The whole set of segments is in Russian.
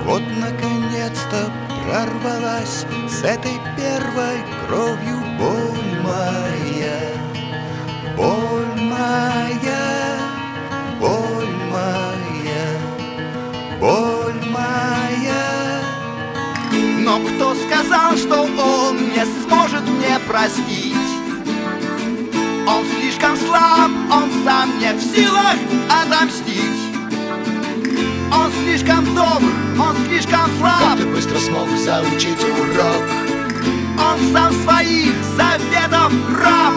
Вот наконец-то прорвалась с этой первой кровью боль моя, боль моя, боль моя, боль моя. Но кто сказал, что он не сможет мне простить? Он слишком слаб, он сам не в силах отомстить. Он слишком добр, он слишком слаб. Как ты быстро смог заучить урок? Он сам своих заветов раб.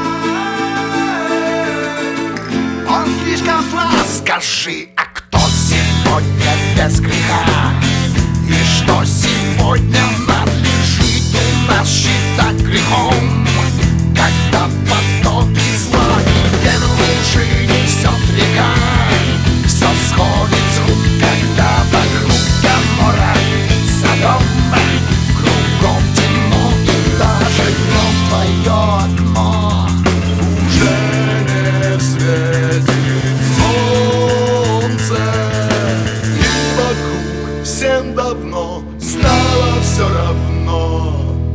Он слишком слаб. Скажи, а кто сегодня без греха? И что сегодня надлежит у нас считать грехом? Когда потоки зла и тень лжи несет река, все сходит с рук, когда вокруг Гоморра, Содом, кругом темно, и даже днем твое окно уже не светит солнце, и вокруг всем давно стало все равно.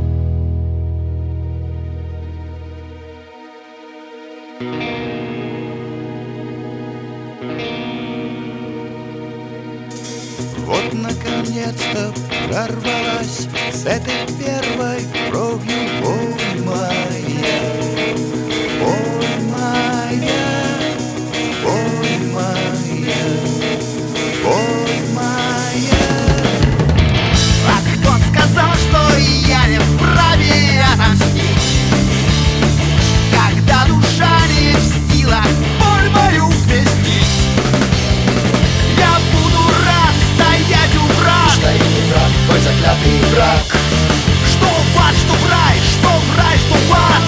Вот наконец-то прорвалась с этой первой кровью боль моя, боль моя, боль моя, боль моя. А кто сказал, что я не вправе отомстить, когда душа не в силах боль мою вместить? Я буду рад стоять у врат. Что и не враг, твой заклятый враг. Что в ад, что в рай, что в рай, что в ад.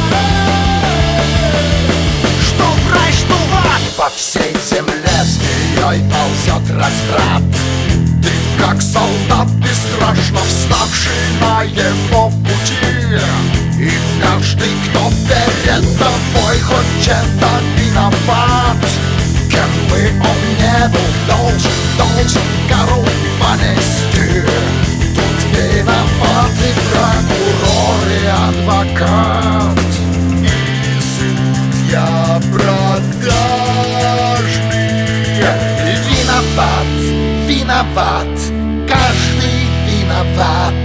Что в рай, что в ад. По всей земле змеей ползет разврат. Ты как солдат бесстрашно вставший на его пути. И каждый, кто перед тобой хоть чем-то виноват, кем бы он не был, должен кару понести. Тут виноваты прокурор и адвокат, и судья продажный. Виноват, виноват, каждый виноват.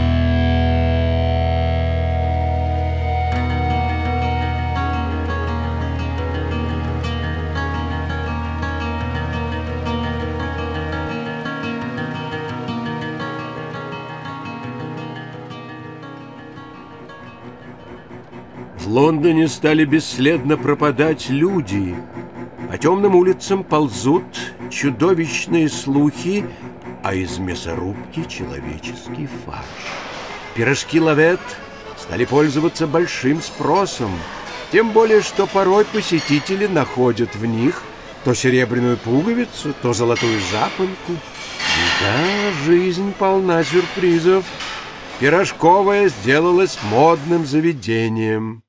В Лондоне стали бесследно пропадать люди. По темным улицам ползут чудовищные слухи, а из мясорубки человеческий фарш. Пирожки Лавет стали пользоваться большим спросом, тем более, что порой посетители находят в них то серебряную пуговицу, то золотую запонку. И да, жизнь полна сюрпризов. Пирожковая сделалась модным заведением.